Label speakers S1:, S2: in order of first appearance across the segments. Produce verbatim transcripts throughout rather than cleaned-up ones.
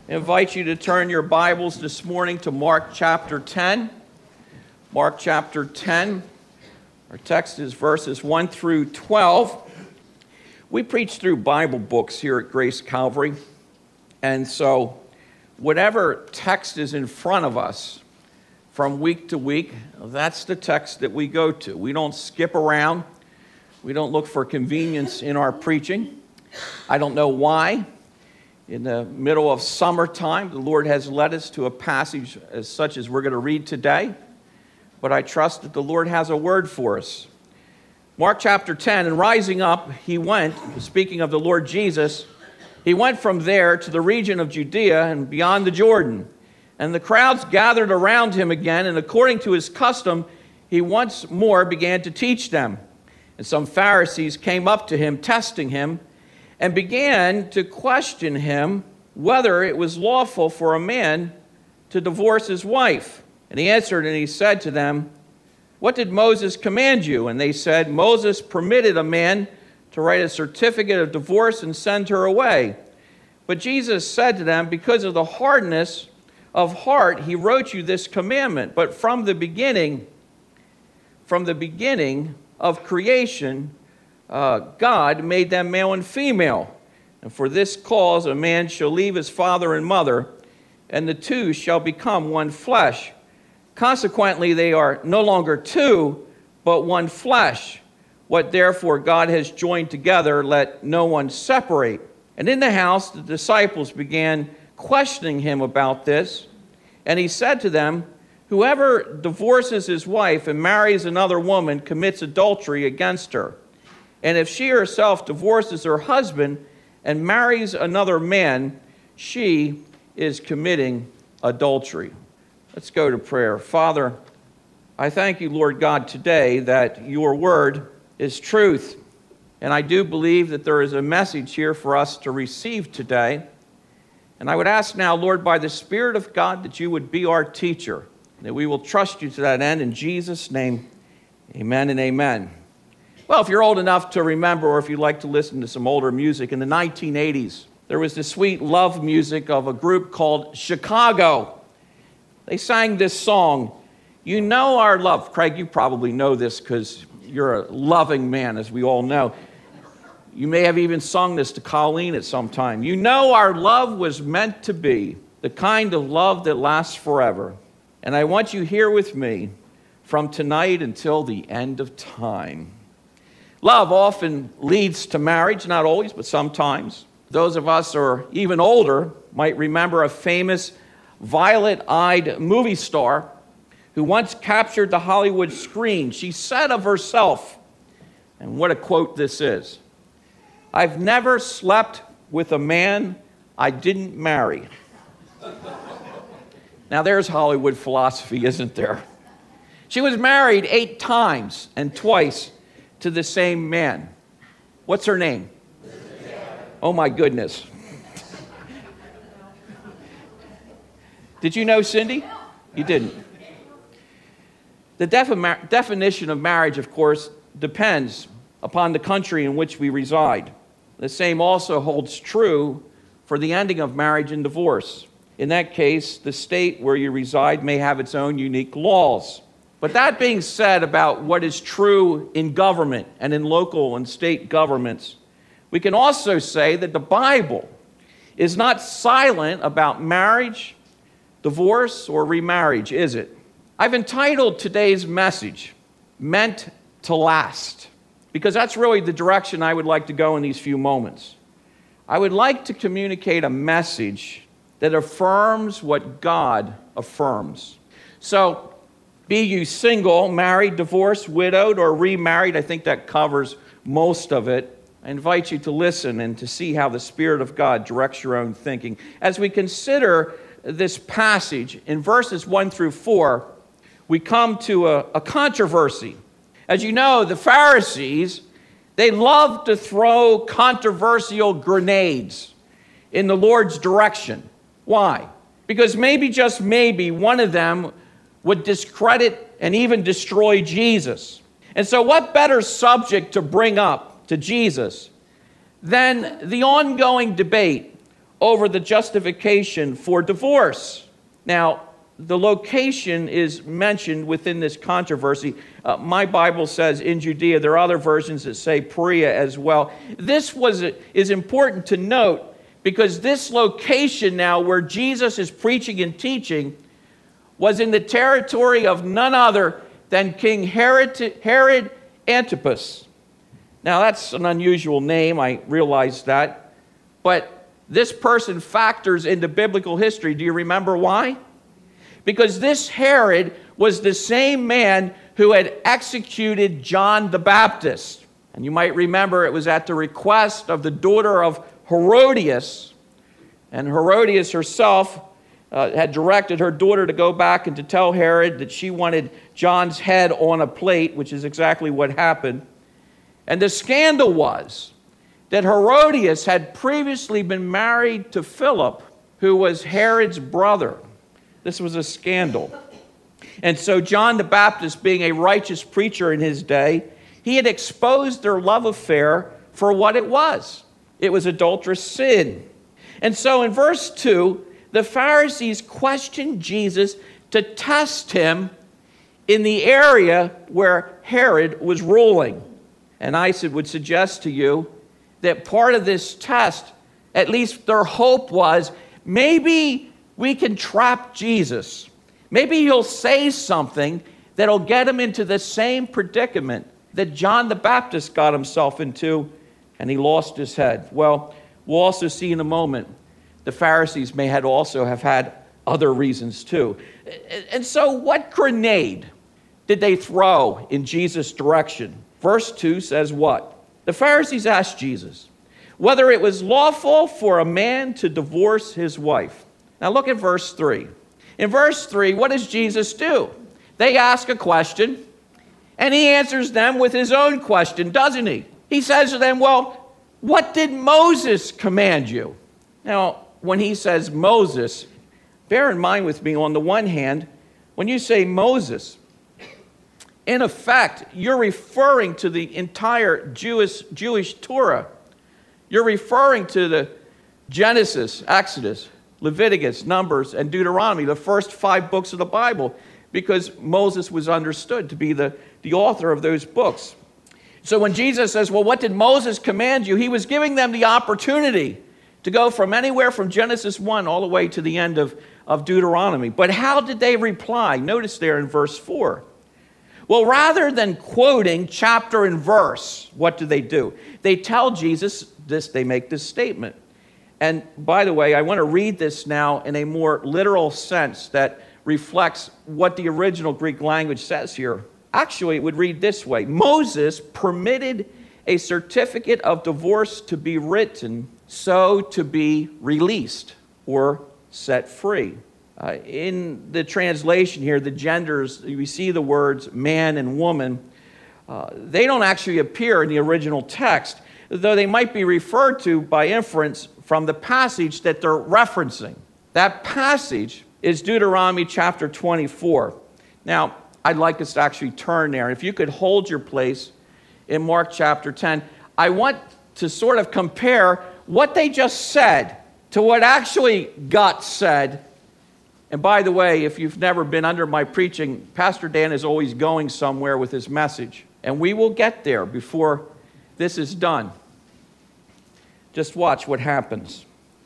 S1: I invite you to turn your Bibles this morning to Mark chapter ten. Mark chapter ten. Our text is verses one through twelve. We preach through Bible books here at Grace Calvary. And so whatever text is in front of us from week to week, that's the text that we go to. We don't skip around. We don't look for convenience in our preaching. I don't know why. In the middle of summertime, the Lord has led us to a passage as such as we're going to read today. But I trust that the Lord has a word for us. Mark chapter ten, and rising up, he went, speaking of the Lord Jesus, he went from there to the region of Judea and beyond the Jordan. And the crowds gathered around him again, and according to his custom, he once more began to teach them. And some Pharisees came up to him, testing him, and began to question him whether it was lawful for a man to divorce his wife. And he answered and he said to them, "What did Moses command you?" And they said, "Moses permitted a man to write a certificate of divorce and send her away." But Jesus said to them, "Because of the hardness of heart, he wrote you this commandment. But from the beginning, from the beginning of creation, Uh, God made them male and female. And for this cause a man shall leave his father and mother, and the two shall become one flesh. Consequently, they are no longer two, but one flesh. What therefore God has joined together, let no one separate." And in the house the disciples began questioning him about this. And he said to them, "Whoever divorces his wife and marries another woman commits adultery against her. And if she herself divorces her husband and marries another man, she is committing adultery." Let's go to prayer. Father, I thank you, Lord God, today that your word is truth. And I do believe that there is a message here for us to receive today. And I would ask now, Lord, by the Spirit of God, that you would be our teacher, that we will trust you to that end. In Jesus' name, amen and amen. Well, if you're old enough to remember, or if you like to listen to some older music, in the nineteen eighties, there was the sweet love music of a group called Chicago. They sang this song, "You Know Our Love." Craig, you probably know this because you're a loving man, as we all know. You may have even sung this to Colleen at some time. "You know our love was meant to be the kind of love that lasts forever. And I want you here with me from tonight until the end of time." Love often leads to marriage, not always, but sometimes. Those of us who are even older might remember a famous violet-eyed movie star who once captured the Hollywood screen. She said of herself, and what a quote this is, "I've never slept with a man I didn't marry." Now there's Hollywood philosophy, isn't there? She was married eight times, and twice to the same man. What's her name? Oh my goodness. Did you know Cindy? You didn't. The defi- definition of marriage, of course, depends upon the country in which we reside. The same also holds true for the ending of marriage and divorce. In that case, the state where you reside may have its own unique laws. But that being said about what is true in government and in local and state governments, we can also say that the Bible is not silent about marriage, divorce, or remarriage, is it? I've entitled today's message, "Meant to Last," because that's really the direction I would like to go in these few moments. I would like to communicate a message that affirms what God affirms. So, be you single, married, divorced, widowed, or remarried, I think that covers most of it. I invite you to listen and to see how the Spirit of God directs your own thinking. As we consider this passage in verses one through four, we come to a, a controversy. As you know, the Pharisees, they love to throw controversial grenades in the Lord's direction. Why? Because maybe, just maybe, one of them would discredit and even destroy Jesus. And so what better subject to bring up to Jesus than the ongoing debate over the justification for divorce. Now, the location is mentioned within this controversy. Uh, my Bible says in Judea. There are other versions that say Perea as well. This was is important to note because this location now where Jesus is preaching and teaching was in the territory of none other than King Herod, Herod Antipas. Now, that's an unusual name. I realize that. But this person factors into biblical history. Do you remember why? Because this Herod was the same man who had executed John the Baptist. And you might remember it was at the request of the daughter of Herodias. And Herodias herself uh, had directed her daughter to go back and to tell Herod that she wanted John's head on a plate, which is exactly what happened. And the scandal was that Herodias had previously been married to Philip, who was Herod's brother. This was a scandal. And so John the Baptist, being a righteous preacher in his day, he had exposed their love affair for what it was. It was adulterous sin. And so in verse two, the Pharisees questioned Jesus to test him in the area where Herod was ruling. And I would suggest to you that part of this test, at least their hope was, maybe we can trap Jesus. Maybe he'll say something that'll get him into the same predicament that John the Baptist got himself into, and he lost his head. Well, we'll also see in a moment, the Pharisees may had also have had other reasons too. And so what grenade did they throw in Jesus' direction? Verse two says what? The Pharisees asked Jesus whether it was lawful for a man to divorce his wife. Now look at verse three. In verse three, what does Jesus do? They ask a question, and he answers them with his own question, doesn't he? He says to them, well, what did Moses command you? Now, when he says Moses, bear in mind with me, on the one hand, when you say Moses, in effect, you're referring to the entire Jewish, Jewish Torah. You're referring to the Genesis, Exodus, Leviticus, Numbers, and Deuteronomy, the first five books of the Bible, because Moses was understood to be the, the author of those books. So when Jesus says, well, what did Moses command you? He was giving them the opportunity to go from anywhere from Genesis one all the way to the end of, of Deuteronomy. But how did they reply? Notice there in verse four. Well, rather than quoting chapter and verse, what do they do? They tell Jesus this, they make this statement. And by the way, I want to read this now in a more literal sense that reflects what the original Greek language says here. Actually, it would read this way. Moses permitted a certificate of divorce to be written so to be released or set free. Uh, in the translation here, the genders, we see the words man and woman. Uh, they don't actually appear in the original text, though they might be referred to by inference from the passage that they're referencing. That passage is Deuteronomy chapter twenty-four. Now, I'd like us to actually turn there. If you could hold your place in Mark chapter ten, I want to sort of compare what they just said to what actually got said. And by the way, if you've never been under my preaching, Pastor Dan is always going somewhere with his message. And we will get there before this is done. Just watch what happens.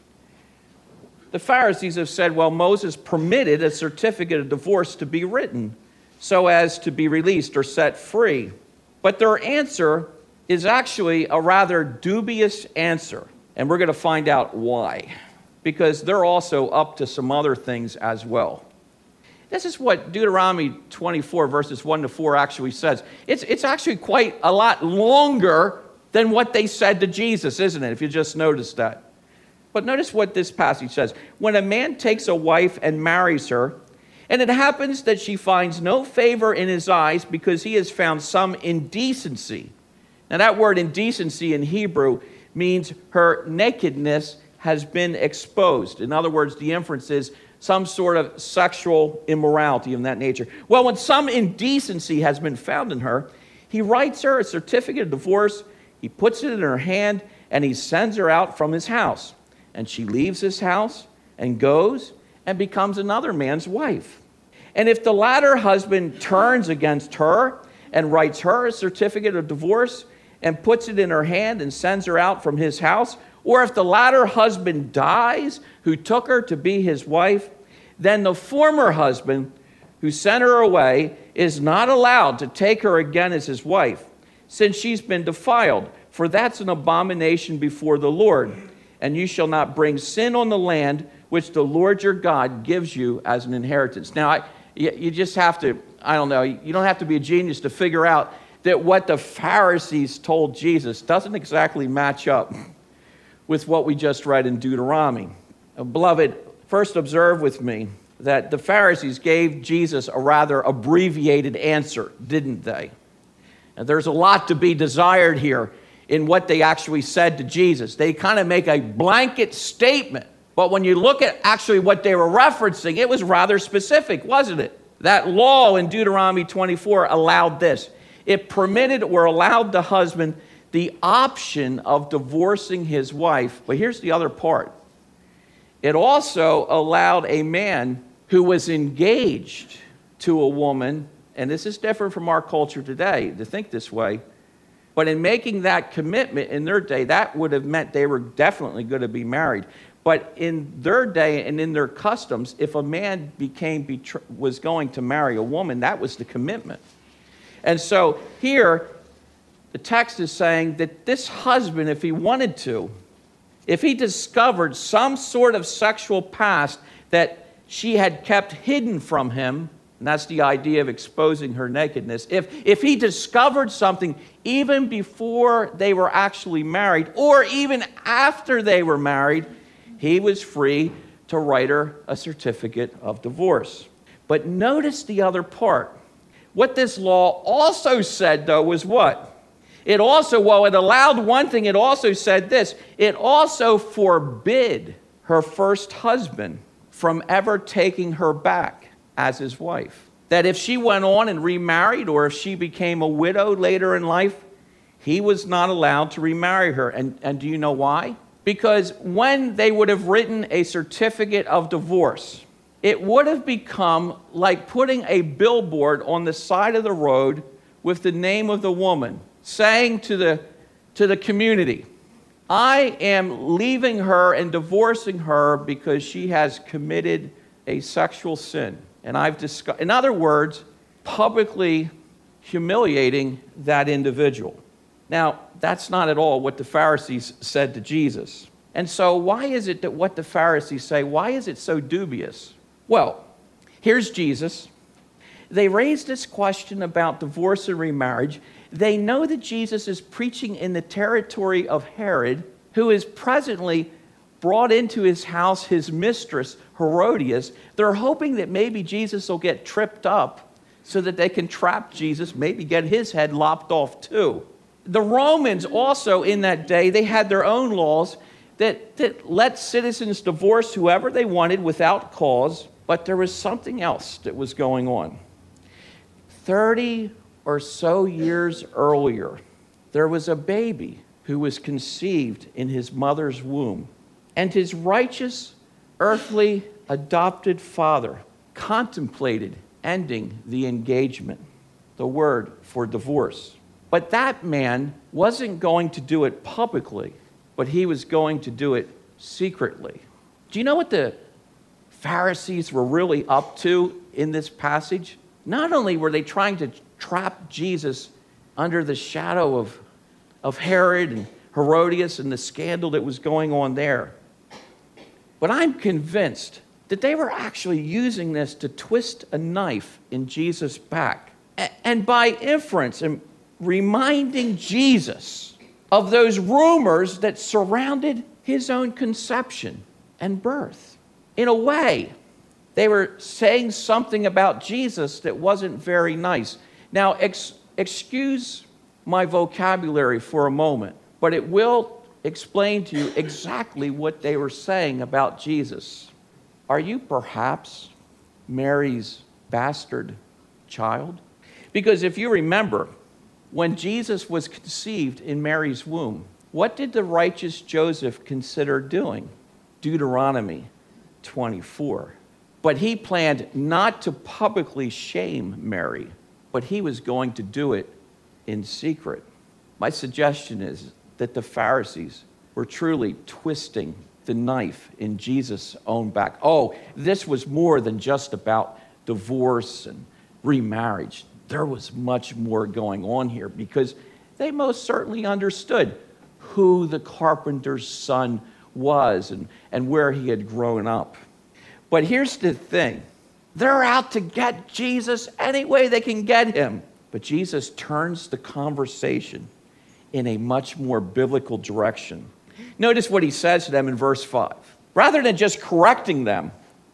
S1: The Pharisees have said, well, Moses permitted a certificate of divorce to be written so as to be released or set free. But their answer is actually a rather dubious answer. And we're going to find out why. Because they're also up to some other things as well. This is what Deuteronomy twenty-four, verses one to four actually says. It's, it's actually quite a lot longer than what they said to Jesus, isn't it? If you just noticed that. But notice what this passage says. When a man takes a wife and marries her, and it happens that she finds no favor in his eyes because he has found some indecency. Now that word indecency in Hebrew means her nakedness has been exposed. In other words, the inference is some sort of sexual immorality of that nature. Well, when some indecency has been found in her, he writes her a certificate of divorce, he puts it in her hand, and he sends her out from his house. and she leaves his house and goes and becomes another man's wife. And if the latter husband turns against her and writes her a certificate of divorce and puts it in her hand and sends her out from his house, or if the latter husband dies who took her to be his wife, then the former husband who sent her away is not allowed to take her again as his wife, since she's been defiled, for that's an abomination before the Lord. And you shall not bring sin on the land which the Lord your God gives you as an inheritance. Now, I, you just have to, I don't know, you don't have to be a genius to figure out that what the Pharisees told Jesus doesn't exactly match up with what we just read in Deuteronomy. Beloved, first observe with me that the Pharisees gave Jesus a rather abbreviated answer, didn't they? And there's a lot to be desired here in what they actually said to Jesus. They kind of make a blanket statement, but when you look at actually what they were referencing, it was rather specific, wasn't it? That law in Deuteronomy twenty-four allowed this. It permitted or allowed the husband the option of divorcing his wife. But here's the other part. It also allowed a man who was engaged to a woman, and this is different from our culture today to think this way, but in making that commitment in their day, that would have meant they were definitely going to be married. But in their day and in their customs, if a man became betr- was going to marry a woman, that was the commitment. And so here, the text is saying that this husband, if he wanted to, if he discovered some sort of sexual past that she had kept hidden from him, and that's the idea of exposing her nakedness, if, if he discovered something even before they were actually married, or even after they were married, he was free to write her a certificate of divorce. But notice the other part. What this law also said, though, was what? It also, while it allowed one thing, it also said this. It also forbid her first husband from ever taking her back as his wife. That if she went on and remarried, or if she became a widow later in life, he was not allowed to remarry her. And, and do you know why? Because when they would have written a certificate of divorce, it would have become like putting a billboard on the side of the road with the name of the woman, saying to the, to the community, I am leaving her and divorcing her because she has committed a sexual sin. And I've discussed, in other words, publicly humiliating that individual. Now, that's not at all what the Pharisees said to Jesus. And so why is it that what the Pharisees say, why is it so dubious? Well, here's Jesus. They raise this question about divorce and remarriage. They know that Jesus is preaching in the territory of Herod, who is presently brought into his house his mistress, Herodias. They're hoping that maybe Jesus will get tripped up so that they can trap Jesus, maybe get his head lopped off too. The Romans also in that day, they had their own laws that, that let citizens divorce whoever they wanted without cause, but there was something else that was going on. Thirty or so years earlier, there was a baby who was conceived in his mother's womb, and his righteous, earthly, adopted father contemplated ending the engagement, the word for divorce. But that man wasn't going to do it publicly, but he was going to do it secretly. Do you know what the Pharisees were really up to in this passage? Not only were they trying to trap Jesus under the shadow of, of Herod and Herodias and the scandal that was going on there, but I'm convinced that they were actually using this to twist a knife in Jesus' back. And by inference, and reminding Jesus of those rumors that surrounded his own conception and birth. In a way, they were saying something about Jesus that wasn't very nice. Now, ex- excuse my vocabulary for a moment, but it will explain to you exactly what they were saying about Jesus. Are you perhaps Mary's bastard child? Because if you remember, when Jesus was conceived in Mary's womb, what did the righteous Joseph consider doing? Deuteronomy twenty-four. But he planned not to publicly shame Mary, but he was going to do it in secret. My suggestion is that the Pharisees were truly twisting the knife in Jesus' own back. Oh, this was more than just about divorce and remarriage. There was much more going on here because they most certainly understood who the carpenter's son was and, and where he had grown up. But here's the thing. They're out to get Jesus any way they can get him. But Jesus turns the conversation in a much more biblical direction. Notice what he says to them in verse five. Rather than just correcting them,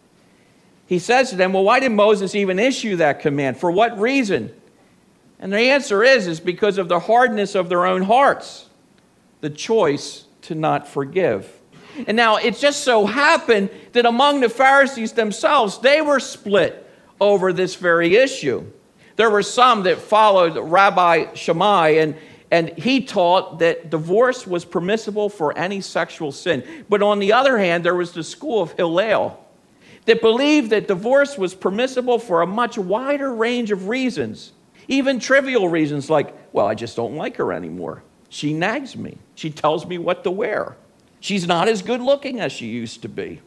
S1: he says to them, well, why did Moses even issue that command? For what reason? And the answer is, is because of the hardness of their own hearts, the choice to not forgive. And now it just so happened that among the Pharisees themselves, they were split over this very issue. There were some that followed Rabbi Shammai, and, and he taught that divorce was permissible for any sexual sin. But on the other hand, there was the school of Hillel that believed that divorce was permissible for a much wider range of reasons, even trivial reasons like, well, I just don't like her anymore. She nags me. She tells me what to wear. She's not as good looking as she used to be.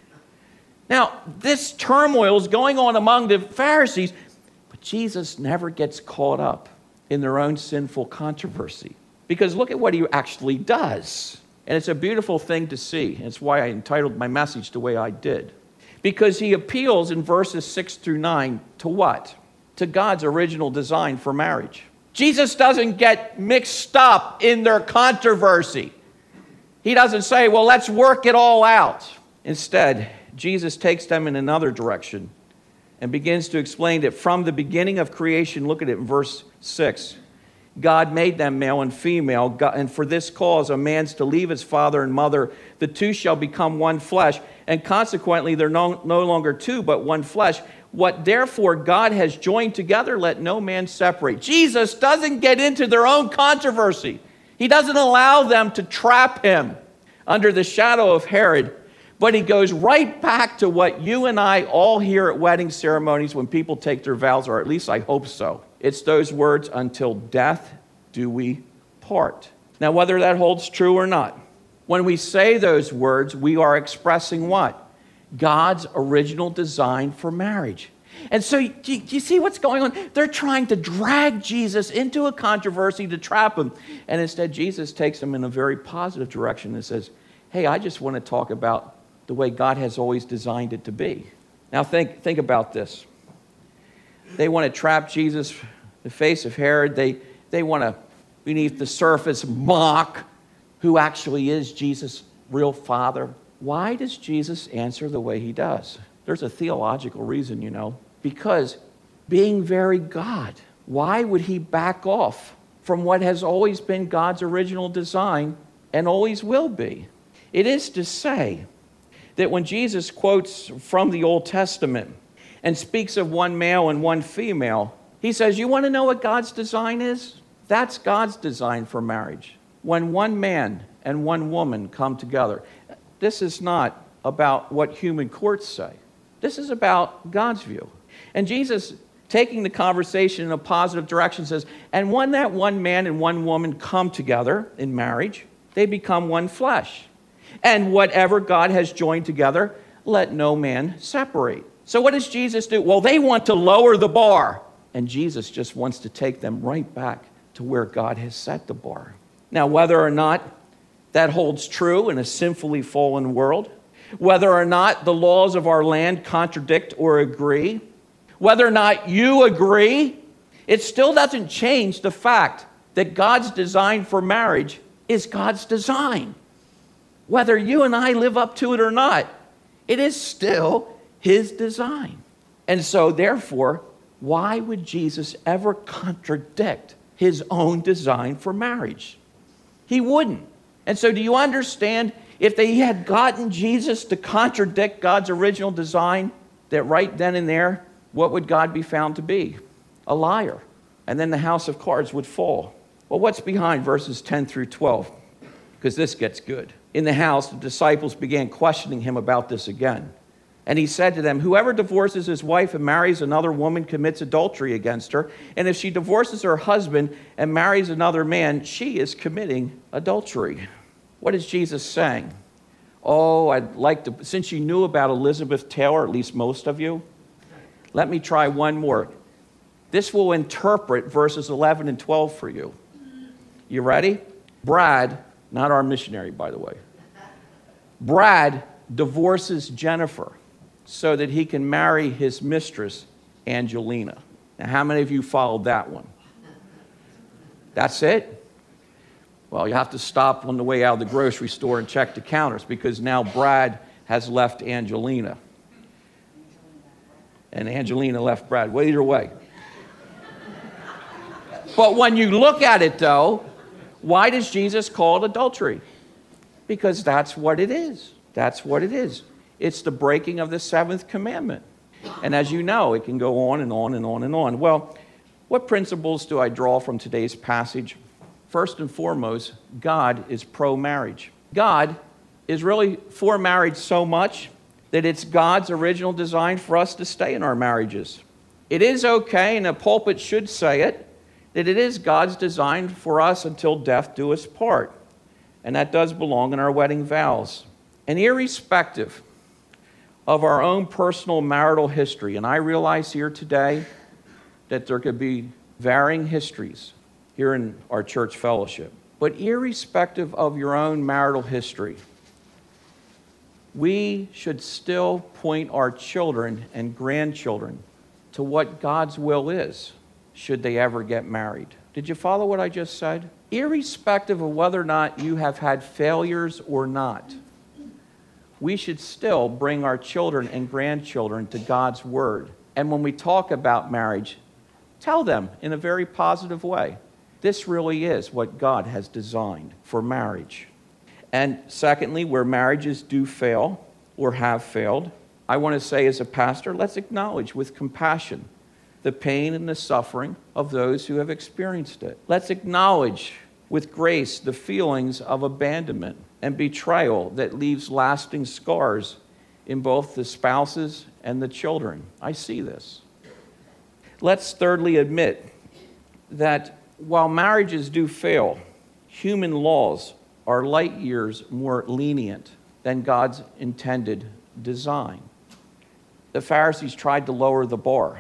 S1: Now, this turmoil is going on among the Pharisees, but Jesus never gets caught up in their own sinful controversy. Because look at what he actually does. And it's a beautiful thing to see. It's why I entitled my message the way I did. Because he appeals in verses six through nine to what? To God's original design for marriage. Jesus doesn't get mixed up in their controversy. He doesn't say, well, let's work it all out. Instead, Jesus takes them in another direction and begins to explain that from the beginning of creation, look at it in verse six, God made them male and female, God, and for this cause a man's to leave his father and mother, the two shall become one flesh, and consequently they're no, no longer two but one flesh. What therefore God has joined together, let no man separate. Jesus doesn't get into their own controversy. He doesn't allow them to trap him under the shadow of Herod, but he goes right back to what you and I all hear at wedding ceremonies when people take their vows, or at least I hope so. It's those words, until death do we part. Now, whether that holds true or not, when we say those words, we are expressing what? God's original design for marriage. And so, do you see what's going on? They're trying to drag Jesus into a controversy to trap him. And instead, Jesus takes them in a very positive direction and says, hey, I just want to talk about the way God has always designed it to be. Now, think, think about this. They want to trap Jesus, the face of Herod. They, they want to, beneath the surface, mock who actually is Jesus' real father. Why does Jesus answer the way he does? There's a theological reason, you know. Because being very God, why would he back off from what has always been God's original design and always will be? It is to say that when Jesus quotes from the Old Testament and speaks of one male and one female, he says, you want to know what God's design is? That's God's design for marriage. When one man and one woman come together. This is not about what human courts say. This is about God's view. And Jesus, taking the conversation in a positive direction, says, and when that one man and one woman come together in marriage, they become one flesh. And whatever God has joined together, let no man separate. So what does Jesus do? Well, they want to lower the bar. And Jesus just wants to take them right back to where God has set the bar. Now, whether or not that holds true in a sinfully fallen world, whether or not the laws of our land contradict or agree, whether or not you agree, it still doesn't change the fact that God's design for marriage is God's design. Whether you and I live up to it or not, it is still his design. And so, therefore, why would Jesus ever contradict his own design for marriage? He wouldn't. And so do you understand, if they had gotten Jesus to contradict God's original design, that right then and there, what would God be found to be? A liar. And then the house of cards would fall. Well, what's behind verses ten through twelve? Because this gets good. in the house, the disciples began questioning him about this again. And he said to them, whoever divorces his wife and marries another woman commits adultery against her. And if she divorces her husband and marries another man, she is committing adultery. What is Jesus saying? Oh, I'd like to, since you knew about Elizabeth Taylor, at least most of you, let me try one more. This will interpret verses eleven and twelve for you. You ready? Brad, not our missionary, by the way. Brad divorces Jennifer so that he can marry his mistress, Angelina. Now, how many of you followed that one? That's it? Well, you have to stop on the way out of the grocery store and check the counters because now Brad has left Angelina. And Angelina left Brad. Well, either way. But when you look at it, though, why does Jesus call it adultery? Because that's what it is. That's what it is. It's the breaking of the seventh commandment. And as you know, it can go on and on and on and on. Well, what principles do I draw from today's passage? First and foremost, God is pro-marriage. God is really for marriage so much that it's God's original design for us to stay in our marriages. It is okay, and the pulpit should say it, that it is God's design for us until death do us part. And that does belong in our wedding vows. And irrespective of our own personal marital history, and I realize here today that there could be varying histories here in our church fellowship, but irrespective of your own marital history, we should still point our children and grandchildren to what God's will is, should they ever get married. Did you follow what I just said? Irrespective of whether or not you have had failures or not, we should still bring our children and grandchildren to God's word. And when we talk about marriage, tell them in a very positive way, this really is what God has designed for marriage. And secondly, where marriages do fail or have failed, I want to say as a pastor, let's acknowledge with compassion the pain and the suffering of those who have experienced it. Let's acknowledge with grace the feelings of abandonment and betrayal that leaves lasting scars in both the spouses and the children. I see this. Let's thirdly admit that while marriages do fail, human laws are light years more lenient than God's intended design. The Pharisees tried to lower the bar.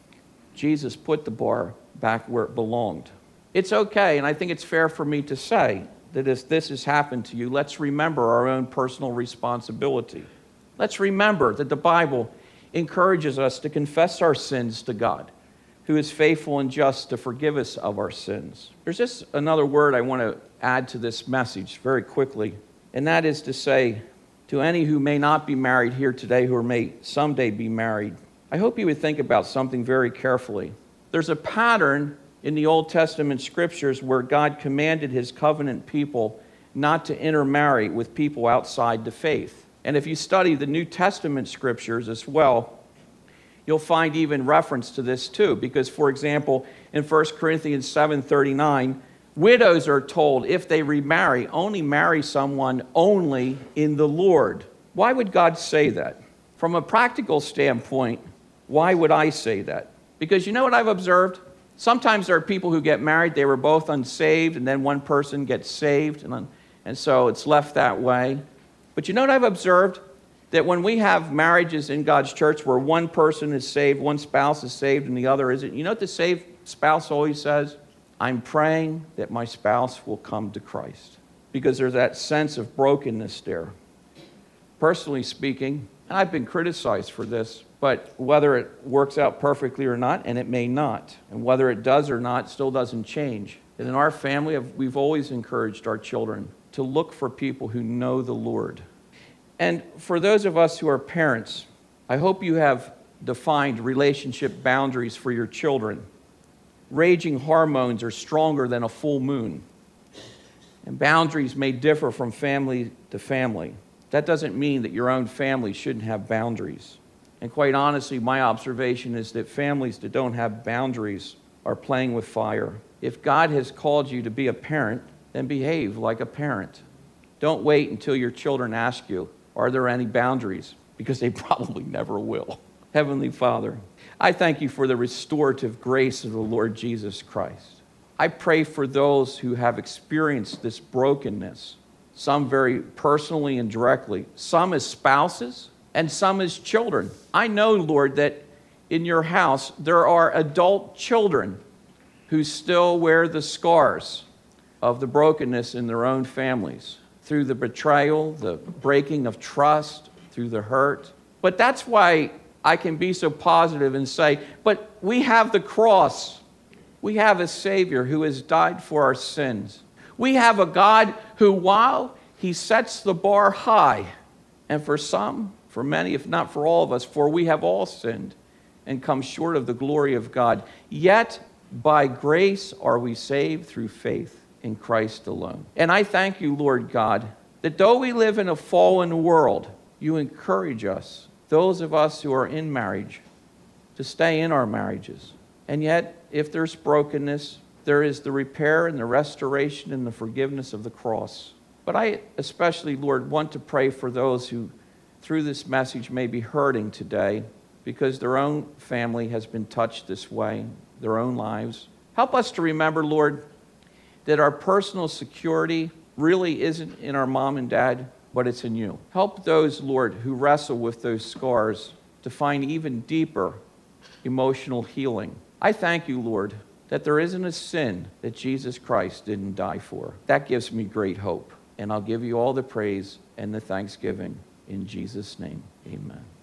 S1: Jesus put the bar back where it belonged. It's okay, and I think it's fair for me to say that if this has happened to you, let's remember our own personal responsibility. Let's remember that the Bible encourages us to confess our sins to God, who is faithful and just to forgive us of our sins. There's just another word I want to add to this message very quickly, and that is to say to any who may not be married here today, who may someday be married, I hope you would think about something very carefully. There's a pattern in the Old Testament scriptures where God commanded his covenant people not to intermarry with people outside the faith. And if you study the New Testament scriptures as well, you'll find even reference to this too. Because, for example, in First Corinthians seven thirty-nine, widows are told if they remarry, only marry someone only in the Lord. Why would God say that? From a practical standpoint, why would I say that? Because you know what I've observed? Sometimes there are people who get married, they were both unsaved, and then one person gets saved, and, and so it's left that way. But you know what I've observed? That when we have marriages in God's church where one person is saved, one spouse is saved, and the other isn't, you know what the saved spouse always says? I'm praying that my spouse will come to Christ. Because there's that sense of brokenness there. Personally speaking, and I've been criticized for this, but whether it works out perfectly or not, and it may not, and whether it does or not still doesn't change. And in our family, we've always encouraged our children to look for people who know the Lord. And for those of us who are parents, I hope you have defined relationship boundaries for your children. Raging hormones are stronger than a full moon. And boundaries may differ from family to family. That doesn't mean that your own family shouldn't have boundaries. And quite honestly, my observation is that families that don't have boundaries are playing with fire. If God has called you to be a parent, then behave like a parent. Don't wait until your children ask you, are there any boundaries? Because they probably never will. Heavenly Father, I thank you for the restorative grace of the Lord Jesus Christ. I pray for those who have experienced this brokenness, some very personally and directly, some as spouses, and some as children. I know, Lord, that in your house there are adult children who still wear the scars of the brokenness in their own families, through the betrayal, the breaking of trust, through the hurt. But that's why I can be so positive and say, but we have the cross. We have a Savior who has died for our sins. We have a God who, while he sets the bar high, and for some, for many, if not for all of us, for we have all sinned and come short of the glory of God, yet by grace are we saved through faith in Christ alone. And I thank you, Lord God, that though we live in a fallen world, you encourage us, those of us who are in marriage, to stay in our marriages. And yet, if there's brokenness, there is the repair and the restoration and the forgiveness of the cross. But I especially, Lord, want to pray for those who, through this message, may be hurting today because their own family has been touched this way, their own lives. Help us to remember, Lord, that our personal security really isn't in our mom and dad, but it's in you. Help those, Lord, who wrestle with those scars to find even deeper emotional healing. I thank you, Lord, that there isn't a sin that Jesus Christ didn't die for. That gives me great hope. And I'll give you all the praise and the thanksgiving in Jesus' name. Amen.